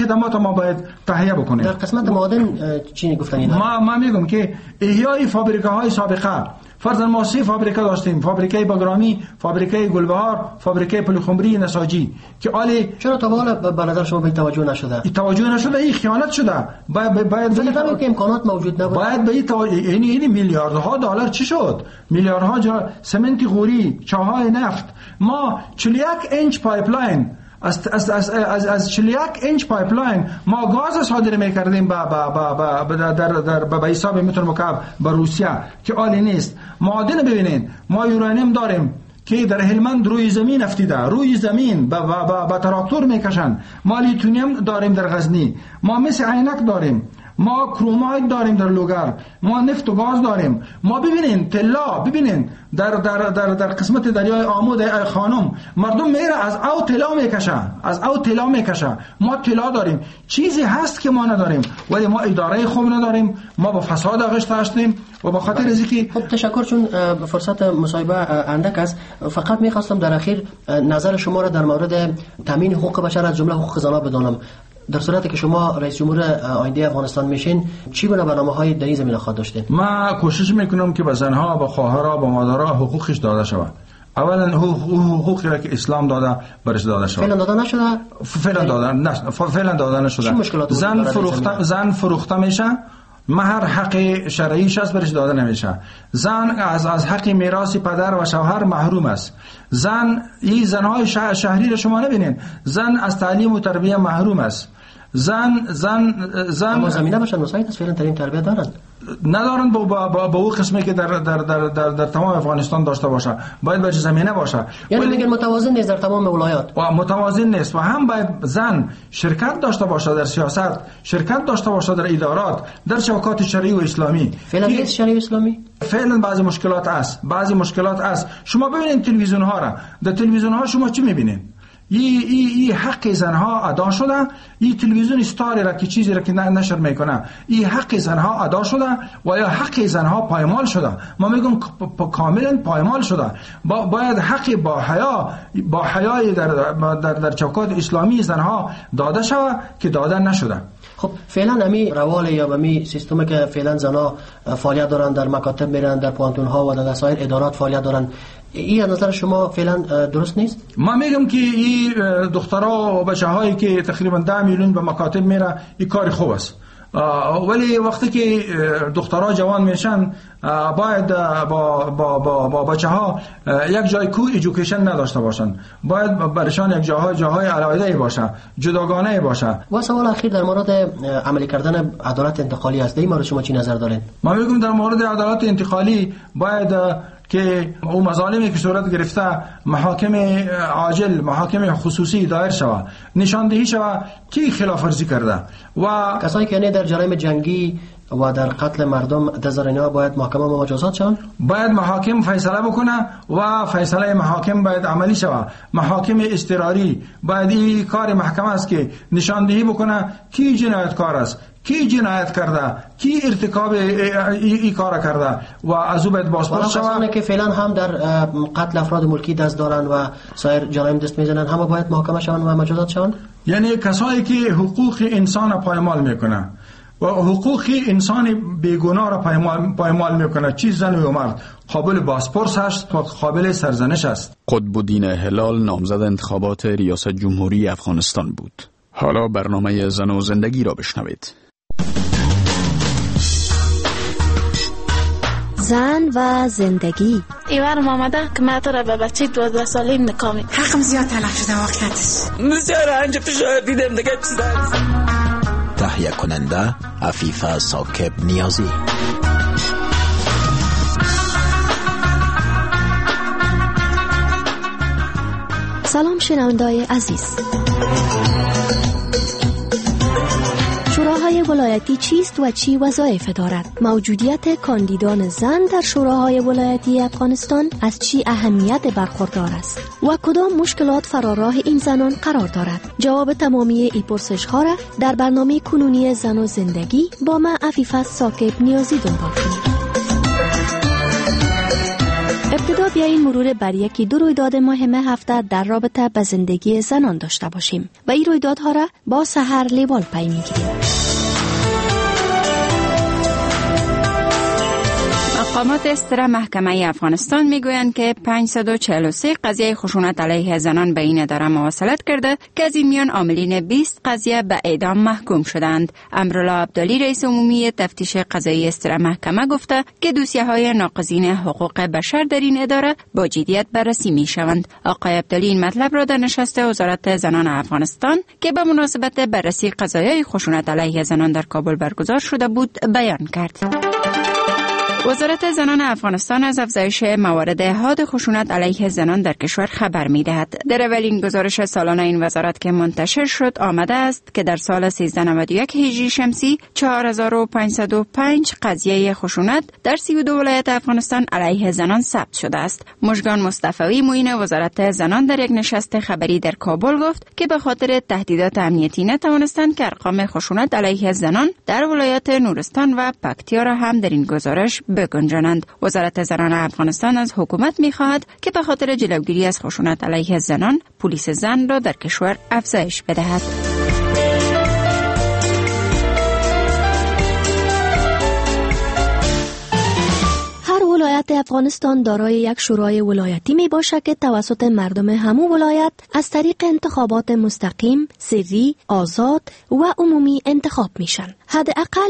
خدمات ما باید تهیه بکنیم. در قسمت معادن چی گفتنید؟ ما میگم که احیای فابریکه‌های سابقه، فرضاً ما 3 فابریکه داشتیم، فابریکه باگرامی، فابریکه گلبهار، فابریکه پلخمری نساجی، که آلی چرا تا حالا به نظر شما به توجه نشده؟ توجه نشده، این خیانت شده. باید که امکانات موجود نبود. باید به این میلیاردها دلار چی شد؟ میلیاردها سمنت غوری، چاهای نفت. ما 41 اینچ پایپلاین از 41 اینچ پایپلاین ما گاز صادر میکردیم به حساب متر مکعب به روسیه که عالی نیست. معادن ببینید، ما یورانیم داریم که در هلمند روی زمین افتیده، روی زمین با تراکتور میکشن. ما لیتونیم داریم در غزنی، ما مس عینک داریم، ما کرومایت داریم در لوگر، ما نفت و گاز داریم. ما ببینین طلا، ببینین در قسمت دریای آمو ای خانم مردم میره از او طلا میکشه. ما طلا داریم، چیزی هست که ما نداریم، ولی ما اداره خوب نداریم، ما با فساد آغشته هستیم و با خاطر ریزی. خب تشکر، چون فرصت مصاحبه اندک است، فقط میخواستم در اخیر نظر شما را در مورد تامین حقوق بشر از جمله حقوق زنان بدانم. در صورتی که شما رئیس جمهور آینده افغانستان میشین، چی گونه برنامه‌های در این زمینه خواهد داشتین؟ ما کوشش میکنم که به زنها، به خواهرها، به مادرها حقوقش داده شود. اولا حقوقی را که اسلام داده برش داده شود. فعلا داده نشده؟ فعلا داده نشده. زن فروخته میشه، مهر حق شرعیش است برش داده نمیشه. زن از حق میراث پدر و شوهر محروم است. این زنهای شهری را شما نبینین، زن از تعلیم و تربیه محروم است. اما زمینه باشن مساعد است، فعلا تعلیم تربیه ندارن با اون قسمی که در تمام افغانستان داشته باشه. باید به زمینه باشه، یعنی میگن متوازن نیست در تمام ولایات، و متوازن نیست. و هم باید زن شرکت داشته باشه در سیاست، شرکت داشته باشه در ادارات، در شبکات شرعی و اسلامی. فعلا نیست شرعی و اسلامی. فعلا بعضی مشکلات است. شما ببینید تلویزیون ها را، در تلویزیون ها شما چی میبینید؟ این حق زنها ادا شده. این تلویزیون استاری را که چیزی را که نشر میکنه، این حق زنها ادا شده و یا حق زنها پایمال شده. ما میگم کاملا پایمال شده. باید حق با حیای در چوکات اسلامی زنها داده شود که داده نشده. خب فعلا امی روال یا امی سیستمی که فعلا زنها فعالیت دارن، در مکاتب میرن، در پانتون ها و در سایر ادارات فعالیت دارن، این از نظر شما فعلا درست نیست؟ ما میگم که این دخترها و بچه هایی که تقریبا 10 میلیون به مکاتب میره، این کار خوب است. ولی وقتی که دخترها جوان میشن، باید با بچه ها یک جای کو ایژوکیشن نداشته باشن، باید برشان یک جاهای علاوه باشه، جداگانه باشه. و سوال اخیر در مورد عملی کردن عدالت انتقالی است، این مورد شما چی نظر دارین؟ ما میگم در مورد عدالت انتقالی باید که او مظالمی که صورت گرفته محاکم عاجل، محاکم خصوصی دایر شود، نشاندهی شود کی خلاف ورزی کرده و کسایی که در جرایم جنگی و در قتل مردم دست اینا باید محکمه مجازات شون. باید محاکم فیصله بکنه و فیصله محاکم باید عملی شود. محاکم اضطراری باید این کار محکمه است که نشاندهی بکنه کی جنایتکار است، کی جنایت کرده، کی ارتکاب این کار کرده و از او باید بازپرس شود. که فعلا هم در قتل افراد ملکی دست دارن و سایر جرایم دست میزنن، هم باید محاکمه شون و مجازات شون. یعنی کسایی که حقوق انسان پایمال میکنه و حقوق انسان بیگناه را پایمال میکنه، چیز زن و مرد، قابل بازپرس است و قابل سرزنش است. قطب‌الدین هلال نامزد انتخابات ریاست جمهوری افغانستان بود. حالا برنامه زن و زندگی را بشنوید. زن و زندگی. ایوارم آمده که من تو را به بچه 12 ساله نکامی. حقم زیاد تلف شده واقعیتش. بسیار انجا فشار دیدم دیگه چیز تهیه کننده عفیفه ساکب نیازی. سلام شنونده‌های عزیز. شوراهای ولایتی چیست و چی وظایف دارد؟ موجودیت کاندیدان زن در شوراهای ولایتی افغانستان از چی اهمیت برخوردار است و کدام مشکلات فراراه این زنان قرار دارد؟ جواب تمامی این پرسش‌ها را در برنامه کنونی زن و زندگی با من عفیفه ساکب نیازی دنبال کنید. ابتدا بیایید مرور بر یکی دو رویداد مهم هفته در رابطه با زندگی زنان داشته باشیم و این رویدادها را با سحر لیوال پی میگیریم. مقامات استرا محکمه افغانستان میگویند که 543 قضیه خشونت علیه زنان به این اداره مواصلت کرده که از این میان عاملین 20 قضیه به اعدام محکوم شدند. امرالله عبدالی رئیس عمومی تفتیش قضایی استرا محکمه گفته که دوسیه های ناقضین حقوق بشر در این اداره با جدیت بررسی می شوند. آقای عبدالی این مطلب را در نشست وزارت زنان افغانستان که به مناسبت بررسی قضایای خشونت علیه زنان در کابل برگزار شده بود بیان کرد. وزارت زنان افغانستان از افزایش موارد حاد خشونت علیه زنان در کشور خبر می‌دهد. در اولین گزارش سالانه این وزارت که منتشر شد آمده است که در سال 1391 هجری شمسی 4505 قضیه خشونت در 32 ولایت افغانستان علیه زنان ثبت شده است. مژگان مصطفی معین وزارت زنان در یک نشست خبری در کابل گفت که به خاطر تهدیدات امنیتی نتوانستند که ارقام خشونت علیه زنان در ولایت نورستان و پکتیا را هم در این گزارش بگنجانند. وزارت زنان افغانستان از حکومت می‌خواهد که به خاطر جلوگیری از خشونت علیه زنان پلیس زن را در کشور افزایش بدهد. ولایت افغانستان دارای یک شورای ولایتی می باشد که توسط مردم همو ولایت از طریق انتخابات مستقیم، سری، آزاد و عمومی انتخاب میشن. حداقل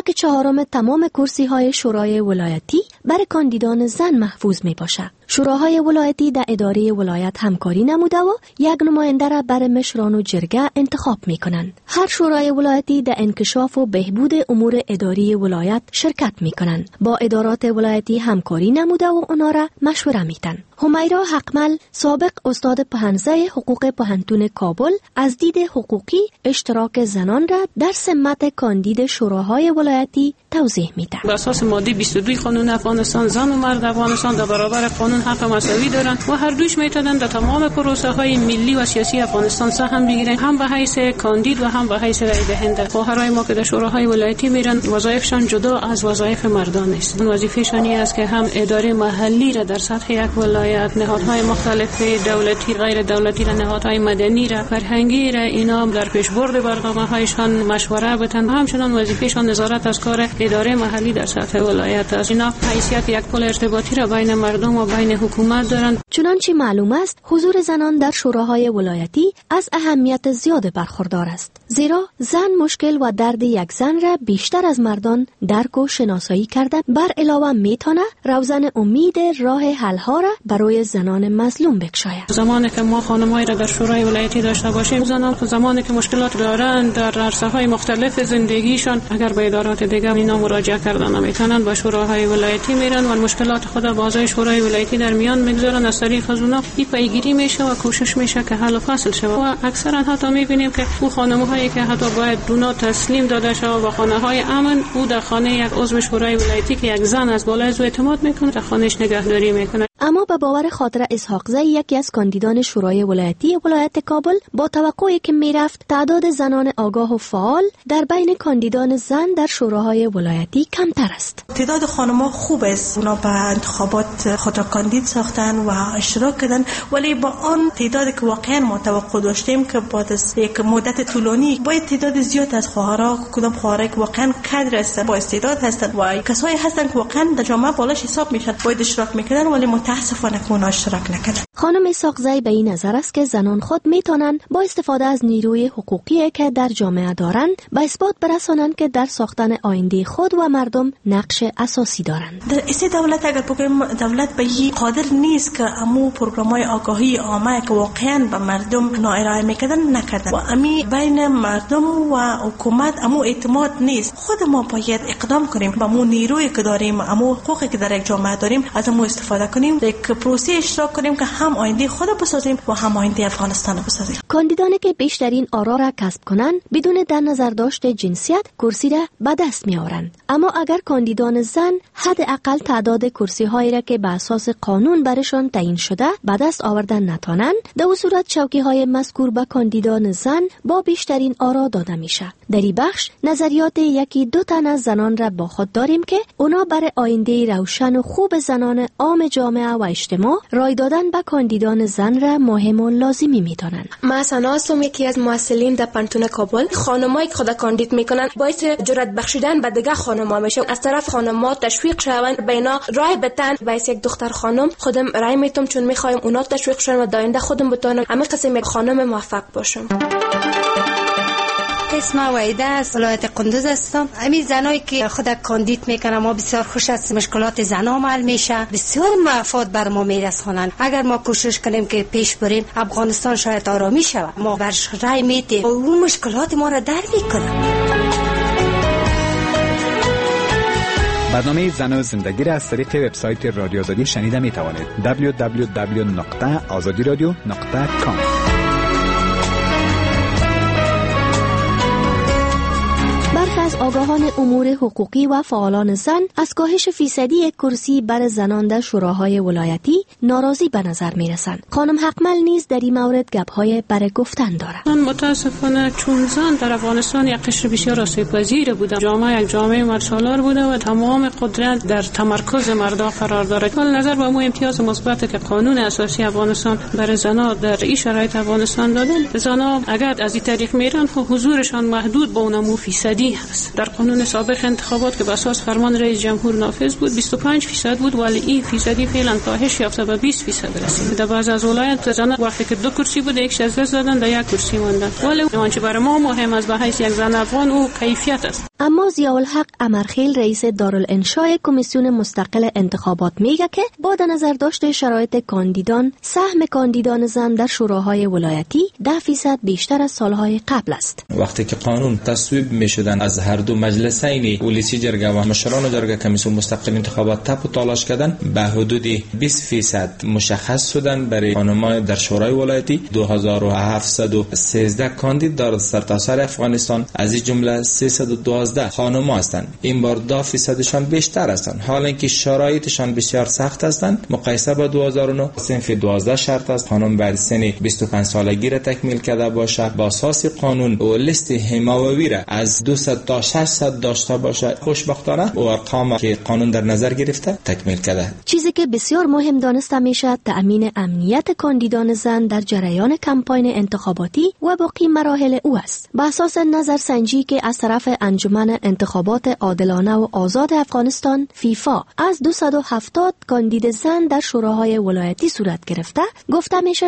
1/4 تمام کرسی های شورای ولایتی برای کاندیدان زن محفوظ می باشد. شوراهای ولایتی در اداره ولایت همکاری نموده و یک نماینده را برای مشران و جرگه انتخاب می کنند. هر شورای ولایتی در انکشاف و بهبود امور اداری ولایت شرکت می کنند. با ادارات ولایتی همکاری نموده و اونا را مشوره میدن. همیرا حقمل سابق استاد پهنزه حقوق پهنتون کابل از دید حقوقی اشتراک زنان را در سمت کاندید شوراهای ولایتی توضیح میده. بر اساس ماده 22 قانون افغانستان زن و مرد افغانستان در برابر قانون حق مساوی دارند و هر دوش میتونن در تمام پروسه های ملی و سیاسی افغانستان سهم بگیرن، هم به حیث کاندید و هم به حیث رای دهنده. خواهرای ما که در شوراهای ولایتی میرن وظایفشان جدا از وظایف مردان است. وظیفه‌شان است که هم اداره محلی را در سطح یک ولایت، نهادهای مختلف دولتی، غیر دولتی را، نهادهای مدنی را، فرهنگی را، اینا در پیشبرد برنامه‌هایشان مشوره بدن. همچنین وظیفه‌شان نظارت از کار اداره محلی در سطح ولایت است. اینا حیثیت یک پل ارتباطی را بین مردم و بین حکومت دارند. چنانچه معلوم است حضور زنان در شوراهای ولایتی از اهمیت زیاد برخوردار است، زیرا زن مشکل و درد یک زن را بیشتر از مردان درک و شناسایی کرده، بر علاوه میتونه روزن امید راه حل ها را برای زنان مظلوم بکشاید. زمانی که ما خانم‌های را در شورای ولایتی داشته باشیم، زنان زمانی که مشکلات دارند در عرصه‌های مختلف زندگیشان، اگر به ادارات دیگه اینا مراجعه کردن نمیتونن، با شوراهای ولایتی میرن و مشکلات خود با اعضای شورای ولایتی در میان میگذارن. از طریق از اونا پیگیری میشه و کوشش میشه که حل و فصل شه. و اکثرا حتی میبینیم که اون خانم‌هایی که حتی باید دونا تسلیم داده شود و خانه‌های امن، او در خانه یک عضو شورای ولایتی که یک زن از بالای او اعتماد میکنه در خانه‌اش نگهداری میکنه. اما به باور خاطر اسحاق زی، یکی از کاندیدان شورای ولایتی ولایت کابل، با توقعی که میرفت تعداد زنان آگاه و فعال در بین کاندیدان زن در شوراهای ولایتی کمتر است. تعداد خانم‌ها خوب است، اونا به انتخابات خود را کاندید ساختن و اشتراک کردن، ولی با آن تعدادی که واقعا ما توقع داشتیم که بعد از یک مدت طولانی باید تعداد زیاد از خواهرها، کدام خواهرایی که واقعا کادر هستن، با استعداد هستن و کسایی هستن که واقعا در جامعه بالاش حساب میشن، باید اشتراک میکنن، ولی متاسفانه که اونا اشتراک نکردن. خانم اسحاق زی به این نظر است که زنان خود میتونن با استفاده از نیروی حقوقی که در جامعه دارند به اثبات برسانند که در ساختن آینده خود و مردم نقش اساسی دارند. در این دولت اگر بگیم دولت به این قادر نیست که امو پروگرام‌های آگاهی عامه که واقعا به مردم ارائه میکردن نکردن و امی بین مردم و حکومت امو اعتماد نیست. خود ما باید اقدام کنیم، با امو نیرویی که داریم، امو حقوقی که در یک جامعه داریم از امو استفاده کنیم، یک پروسه اشتراک کنیم که هم آینده خود بسازیم و هم آینده افغانستان بسازیم. کاندیدانی که بیشترین آرا را کسب کنند بدون در نظر داشت جنسیت کرسی را به دست می‌آورند. اما اگر کاندیدان زن حداقل تعداد کرسی‌هایی را که به اساس قانون برشان تعیین شده به دست آوردن نتوانند، در این صورت چوکی‌های مذکور به کاندیدان زن با بیشترین آرا داده میشه. در این بخش نظریات یکی دو تن از زنان را با خود داریم که اونا برای آینده روشن و خوب زنان عام جامعه جامعه و اجتماع رای دادن به کاندیدان زن را مهم و لازمی می‌دانند. ما سنا هستم، یکی از مؤسسین در پانتون کابل. خانمایی که خود کاندید میکنن باعث جرأت بخشیدن به دیگه خانم‌ها میشه. از طرف خانم‌ها تشویق شوند، بینا رای بدن. باعث یک دختر خانم خودم رای میتم، چون میخوایم اونا تشویق شون و داینده خودم بتونم همه قسم یک خانم موفق باشم. اسم وحیده از ولایت قندوز هستم. همین زنایی که خود کاندید میکنن ما بسیار خوش است. مشکلات زنها حل میشه، بسیار مفاد بر ما میرسونن. اگر ما کوشش کنیم که پیش بریم افغانستان شاید آرامی شود. ما برش رای میدیم و اون مشکلات ما را در میکنه. برنامه زن و زندگی را از طریق وبسایت رادیو آزادی شنیده می توانید. www.azadiradio.com. برخی از آگاهان امور حقوقی و فعالان زن از کاهش فیصدی کرسی بر زنان در شوراهای ولایتی ناراضی به نظر می رسند. خانم حقمل نیز در این مورد گپ‌های برای گفتن دارد. من متاسفانه چون زن در افغانستان یک قشر بسیار آسیب‌پذیر بوده، جامعه یک جامعه مردسالار بوده و تمام قدرت در تمرکز مردا قرار دارد. حال نظر به مو امتیاز مثبت که قانون اساسی افغانستان برای زنان در این شرایط افغانستان دادن، زنان اگر از این طریق میرن حضورشان محدود به اون فیصدی هست. در قانون سابق انتخابات که به اساس فرمان رئیس جمهور نافذ بود 25% بود، ولی این فیصدی فعلا کاهش یافته به 20% رسید. در بعض از ولایات زنان وقتی که 2 کرسی بود یکش از دست دادن، در 1 کرسی موندن. ولی آنچه برای ما مهم است به حیث یک زن افغان او کیفیت است. اما ضیاءالحق امرخیل رئیس دارالانشاء کمیسیون مستقل انتخابات میگه که با در نظر داشت شرایط کاندیدان، سهم کاندیدان زن در شوراهای ولایتی 10% بیشتر از سالهای قبل است. وقتی که قانون تصویب میشدن از هر دو مجلسین ولسی جرگه و مشران جرگه کمیسیون مستقل انتخابات تپ و تلاش کردن، به حدود 20% مشخص شدن برای خانم‌ها در شورای ولایتی. 2713 کاندید در سرتاسر افغانستان، از این جمله 312 خانم‌ها هستند. این بار 10% بیشتر هستند، حالا اینکه شرایطشان بسیار سخت هستند. مقایسه با 2009 صنف 12 شرط است خانم بعد سن 25 سالگی را تکمیل کرده باشه، با اساس قانون و لیست حمایوی را از 200 تا 600 داشته باشه. خوشبختانه و ارقام که قانون در نظر گرفته تکمیل کرده. چیزی که بسیار مهم دانسته میشه تأمین امنیت کاندیدان زن در جریان کمپاین انتخاباتی و باقی مراحل او است. به اساس نظرسنجی که از طرف انجمن انتخابات عادلانه و آزاد افغانستان فیفا از 270 کاندید زن در شوراهای ولایتی صورت گرفته، گفته میشه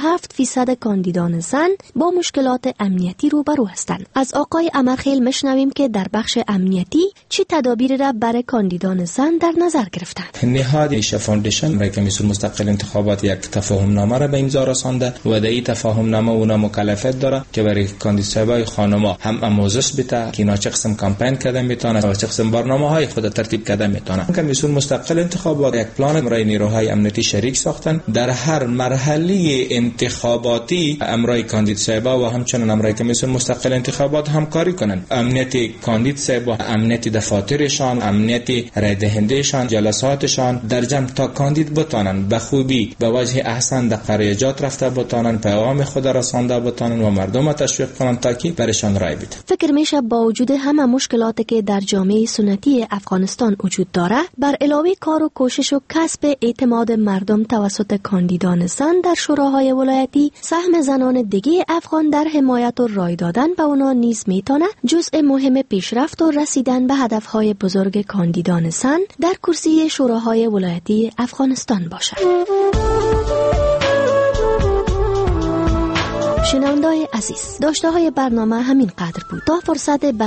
67% کاندیدان زن با مشکلات امنیتی روبرو هستند. از آقای امرخیل میشنویم که در بخش امنیتی چی تدابیری را برای کاندیدان زن در نظر گرفتند. نهاد ایشا فاندیشن برای کمیسیون مستقل انتخابات یک تفاهم نامه را به امضا رسانده و در این تفاهم نامه اونا مکلفیت داره که برای کاندیدای خانم‌ها هم آموزش بده که اینا چه قسم کمپین کردن میتونه و چه قسم برنامه‌های خود ترتیب کردن میتونه. کمیسیون مستقل انتخابات یک پلان برای نیروهای امنیتی شریک ساختن. در هر مرحله انتخاباتی امرای کاندید صاحبا و همچنین امرای کمیسیون مستقل انتخابات همکاری کنن. امنیت کاندید صاحبا، امنیت دفاترشان، امنیت رای دهندهشان، جلساتشان در جمع تا کاندید بتانن به خوبی به وجه احسن در قریجات رفته بتانن، پیغام خود رسانده بتانن و مردم تشویق کنن تا که برشان رای بده. فکر میشه با وجود همه مشکلاتی که در جامعه سنتی افغانستان وجود داره، بر علاوه کار و کوشش و کسب اعتماد مردم توسط کاندیدان زن در شوراهای ولایتی، سهم زنان دیگه افغان در حمایت و رای دادن به اونا نیز میتونه جزء مهم پیشرفت و رسیدن به هدفهای بزرگ کاندیدان زن در کرسی شوراهای ولایتی افغانستان باشد. شنونده‌های عزیز، داشته های برنامه همین قدر بود. تا فرصت